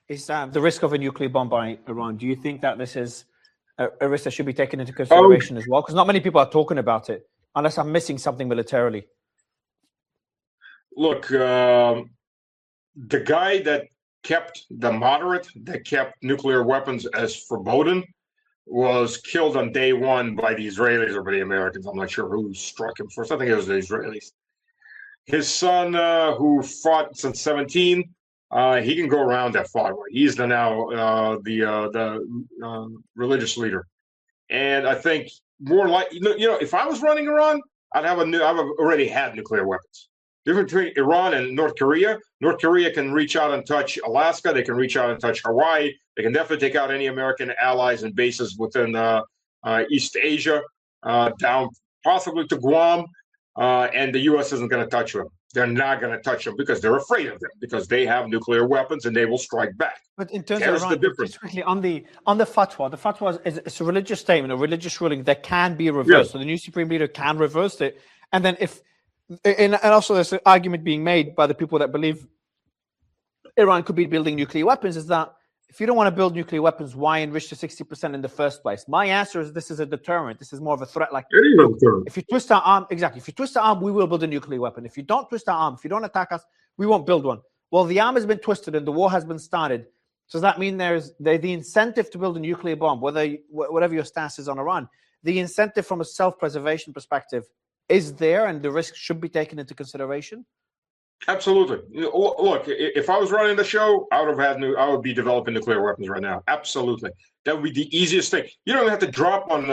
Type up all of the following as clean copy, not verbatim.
is the risk of a nuclear bomb by Iran. Do you think that this is a risk that should be taken into Oh, consideration as well? Because not many people are talking about it, unless I'm missing something militarily. look, the guy that kept nuclear weapons as forbidden was killed on day one by the Israelis or by the Americans. I'm not sure who struck him first. I think it was the Israelis. His son, who fought since 17, he can go around that fought. He's the religious leader, and I think more like if I was running Iran, I'd already had nuclear weapons. Difference between Iran and North Korea. North Korea can reach out and touch Alaska. They can reach out and touch Hawaii. They can definitely take out any American allies and bases within East Asia, down possibly to Guam. And the U.S. isn't going to touch them. They're not going to touch them because they're afraid of them, because they have nuclear weapons and they will strike back. But in terms There's of the Iran, difference. just quickly on the fatwa, the fatwa is it's a religious statement, a religious ruling that can be reversed. Yeah. So the new supreme leader can reverse it, and then and also there's an argument being made by the people that believe Iran could be building nuclear weapons, is that if you don't want to build nuclear weapons, why enrich to 60% in the first place? My answer is this is a deterrent. This is more of a threat. Like, if you twist our arm, exactly. If you twist our arm, we will build a nuclear weapon. If you don't twist our arm, if you don't attack us, we won't build one. Well, the arm has been twisted and the war has been started. So does that mean there's the incentive to build a nuclear bomb, whatever your stance is on Iran, the incentive from a self-preservation perspective is there, and the risk should be taken into consideration? Absolutely. Look, if I was running the show, I would be developing nuclear weapons right now. Absolutely, that would be the easiest thing. You don't have to drop on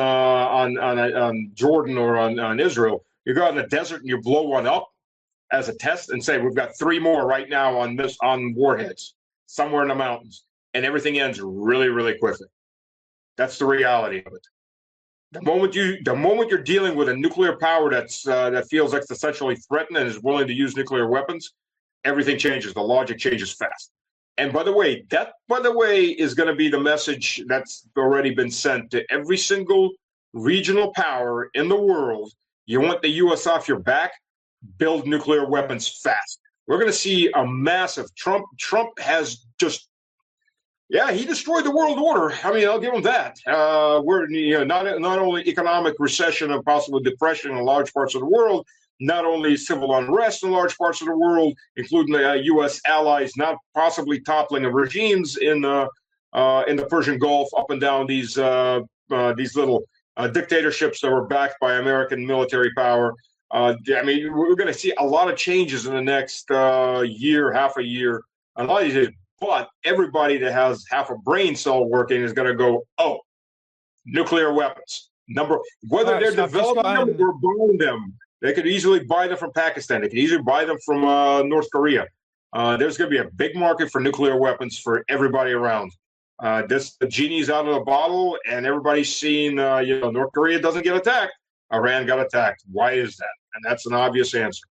Jordan or on Israel. You go out in the desert and you blow one up as a test and say we've got 3 more right now on warheads somewhere in the mountains, and everything ends really, really quickly. That's the reality of it. The moment you're dealing with a nuclear power that feels existentially threatened and is willing to use nuclear weapons, everything changes. The logic changes fast. And by the way, is going to be the message that's already been sent to every single regional power in the world. You want the U.S. off your back? Build nuclear weapons fast. We're going to see a massive Trump has just. Yeah, he destroyed the world order. I mean, I'll give him that. We're not only economic recession and possible depression in large parts of the world, not only civil unrest in large parts of the world, including the U.S. allies not possibly toppling of regimes in the Persian Gulf, up and down these little dictatorships that were backed by American military power. I mean, we're going to see a lot of changes in the next year, half a year. A lot of these. But everybody that has half a brain cell working is going to go, oh, nuclear weapons. Whether they're developing them or buying them, they could easily buy them from Pakistan. They could easily buy them from North Korea. There's going to be a big market for nuclear weapons for everybody around. The genie's out of the bottle, and everybody's seen, North Korea doesn't get attacked. Iran got attacked. Why is that? And that's an obvious answer.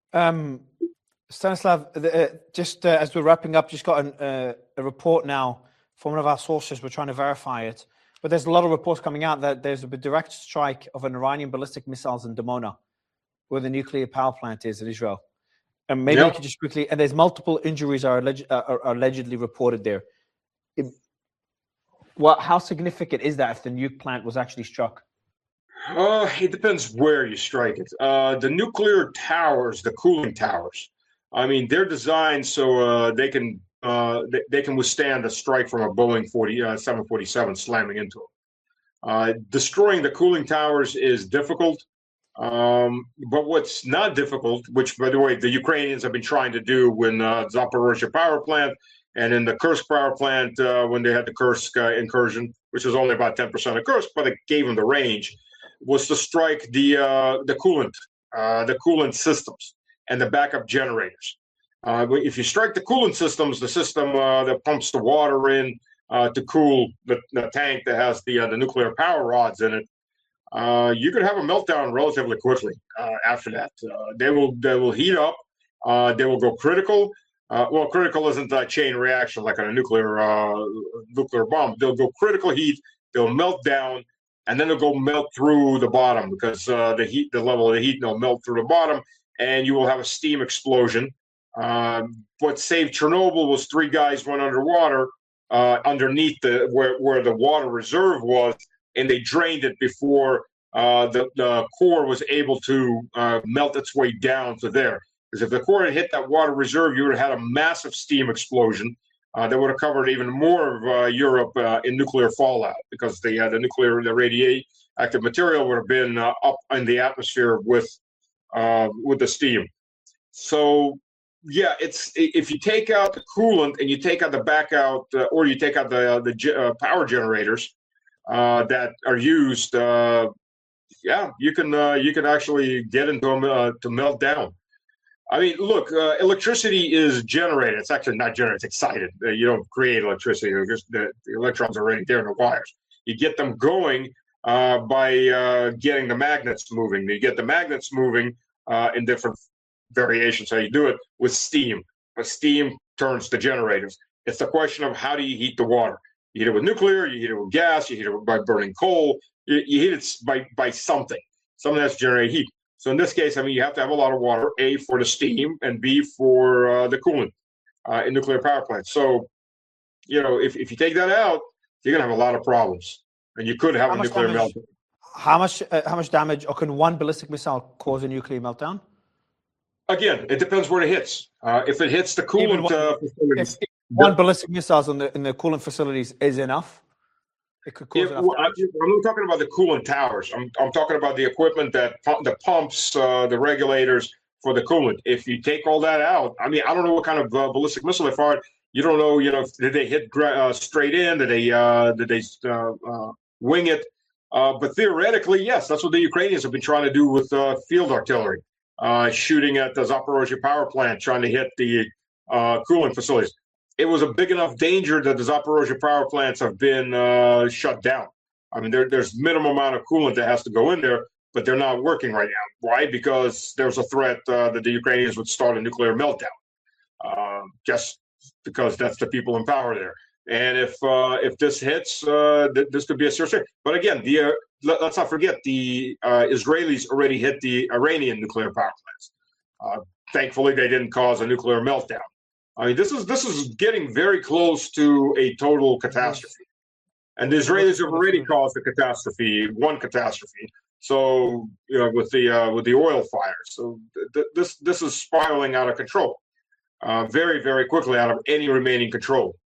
Stanislav, just as we're wrapping up, just got a report now from one of our sources. We're trying to verify it. But there's a lot of reports coming out that there's a direct strike of an Iranian ballistic missiles in Dimona, where the nuclear power plant is in Israel. And maybe you could just quickly, and there's multiple injuries are allegedly reported there. How significant is that if the nuke plant was actually struck? It depends where you strike it. The nuclear towers, the cooling towers, I mean, they're designed so they can withstand a strike from a Boeing 747 slamming into them. Destroying the cooling towers is difficult, but what's not difficult, which, by the way, the Ukrainians have been trying to do when Zaporozhye power plant and in the Kursk power plant when they had the Kursk incursion, which was only about 10% of Kursk, but it gave them the range, was to strike the coolant systems and the backup generators. If you strike the coolant systems, the system that pumps the water in to cool the tank that has the nuclear power rods in it, you could have a meltdown relatively quickly after that. They will heat up. They will go critical. Critical isn't a chain reaction like on a nuclear bomb. They'll go critical heat. They'll melt down, and then they'll go melt through the bottom because the level of the heat, they'll melt through the bottom, and you will have a steam explosion. What saved Chernobyl was 3 guys went underwater underneath where the water reserve was, and they drained it before the core was able to melt its way down to there. Because if the core had hit that water reserve, you would have had a massive steam explosion that would have covered even more of Europe in nuclear fallout, because the radioactive material would have been up in the atmosphere with the steam. So, yeah, it's if you take out the coolant and you take out the backout, or you take out the power generators that are used, you can actually get into them to melt down. I mean, look, electricity is generated. It's actually not generated, it's excited. You don't create electricity. The electrons are already there in the wires. You get them going by getting the magnets moving. You get the magnets moving in different variations, how you do it, with steam. But steam turns the generators. It's the question of how do you heat the water. You heat it with nuclear, you heat it with gas, you heat it by burning coal. You heat it by something that's generating heat. So in this case, I mean, you have to have a lot of water, A, for the steam, and B, for the coolant in nuclear power plants. So, if you take that out, you're going to have a lot of problems. And you could have a nuclear meltdown. How much damage, or can one ballistic missile cause a nuclear meltdown? Again, it depends where it hits. If it hits the coolant facilities. If one ballistic missile in the coolant facilities is enough, it could cause enough damage. I'm not talking about the coolant towers. I'm talking about the equipment the pumps, the regulators for the coolant. If you take all that out, I mean, I don't know what kind of ballistic missile they fired. You don't know, did they hit straight in? Did they wing it? But theoretically, yes, that's what the Ukrainians have been trying to do with field artillery, shooting at the Zaporozhye power plant, trying to hit the cooling facilities. It was a big enough danger that the Zaporozhye power plants have been shut down. I mean, there's minimum amount of coolant that has to go in there, but they're not working right now. Why? Because there's a threat that the Ukrainians would start a nuclear meltdown, just because that's the people in power there. And if this hits, this could be a serious thing. But again, let's not forget the Israelis already hit the Iranian nuclear power plants. Thankfully, they didn't cause a nuclear meltdown. I mean, this is getting very close to a total catastrophe, and the Israelis have already caused one catastrophe. So with the oil fires, so this is spiraling out of control, very, very quickly out of any remaining control.